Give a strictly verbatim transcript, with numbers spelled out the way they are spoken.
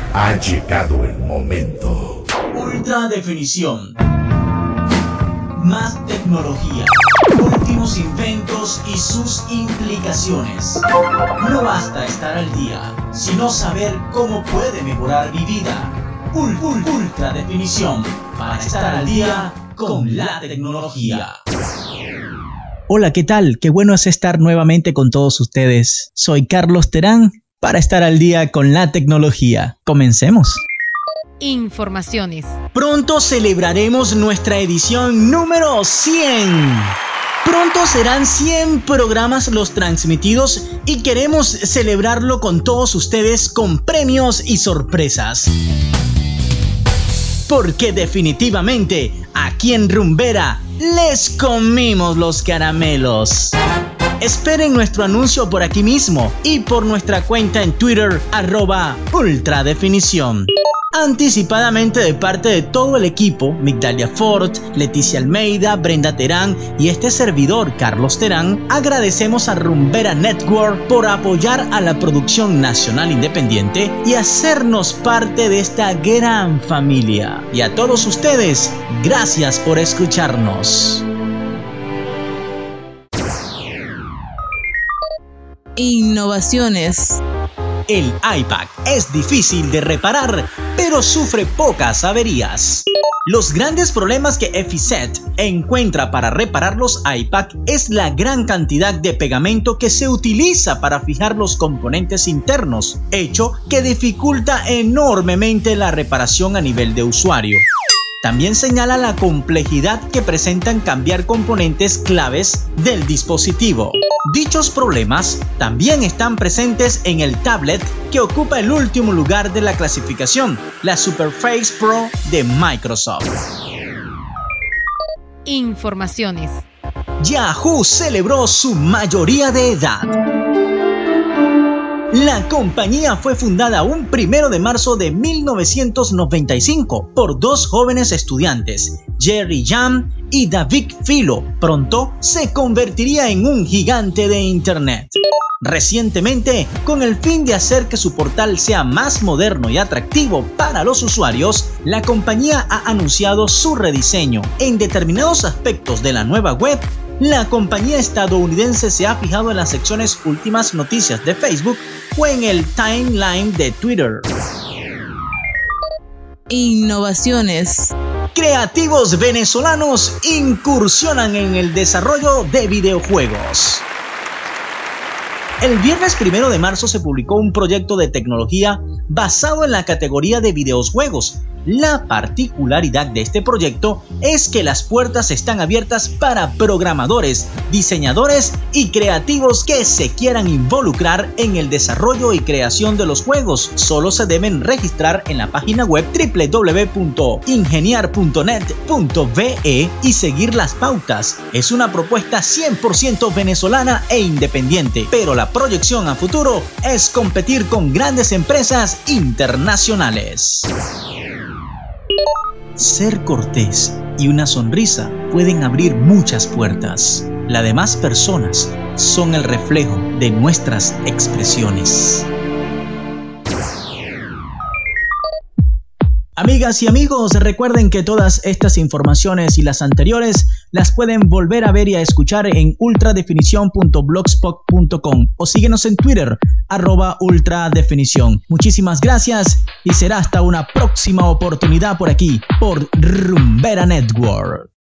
Ha llegado el momento. Ultra definición. Más tecnología. Últimos inventos y sus implicaciones. No basta estar al día, sino saber cómo puede mejorar mi vida. Ul- ul- ultra definición. Para estar al día con la tecnología. Hola, ¿qué tal? Qué bueno es estar nuevamente con todos ustedes. Soy Carlos Terán para estar al día con la tecnología. Comencemos. Informaciones. Pronto celebraremos nuestra edición número cien. Pronto serán cien programas los transmitidos y queremos celebrarlo con todos ustedes con premios y sorpresas. Porque definitivamente aquí en Rumbera les comimos los caramelos. Esperen nuestro anuncio por aquí mismo y por nuestra cuenta en Twitter, arroba ultradefinición. Anticipadamente de parte de todo el equipo, Migdalia Ford, Leticia Almeida, Brenda Terán y este servidor, Carlos Terán, agradecemos a Rumbera Network por apoyar a la producción nacional independiente y hacernos parte de esta gran familia. Y a todos ustedes, gracias por escucharnos. Innovaciones. El iPad es difícil de reparar, pero sufre pocas averías. Los grandes problemas que Efiset encuentra para reparar los iPad es la gran cantidad de pegamento que se utiliza para fijar los componentes internos, hecho que dificulta enormemente la reparación a nivel de usuario. También señala la complejidad que presentan cambiar componentes claves del dispositivo. Dichos problemas también están presentes en el tablet que ocupa el último lugar de la clasificación, la Surface Pro de Microsoft. Informaciones. Yahoo celebró su mayoría de edad. La compañía fue fundada un primero de marzo de mil novecientos noventa y cinco por dos jóvenes estudiantes, Jerry Yang y David Filo. Pronto se convertiría en un gigante de Internet. Recientemente, con el fin de hacer que su portal sea más moderno y atractivo para los usuarios, la compañía ha anunciado su rediseño. En determinados aspectos de la nueva web, la compañía estadounidense se ha fijado en las secciones últimas noticias de Facebook o en el timeline de Twitter. Innovaciones. Creativos venezolanos incursionan en el desarrollo de videojuegos. El viernes primero de marzo se publicó un proyecto de tecnología basado en la categoría de videojuegos. La particularidad de este proyecto es que las puertas están abiertas para programadores, diseñadores y creativos que se quieran involucrar en el desarrollo y creación de los juegos. Solo se deben registrar en la página web doble u doble u doble u punto ingeniar punto net punto be y seguir las pautas. Es una propuesta cien por ciento venezolana e independiente, pero la proyección a futuro es competir con grandes empresas internacionales. Ser cortés y una sonrisa pueden abrir muchas puertas. Las demás personas son el reflejo de nuestras expresiones. Amigas y amigos, recuerden que todas estas informaciones y las anteriores las pueden volver a ver y a escuchar en ultradefinición punto blogspot punto com o síguenos en Twitter, arroba ultradefinición. Muchísimas gracias y será hasta una próxima oportunidad por aquí, por Rumbera Network.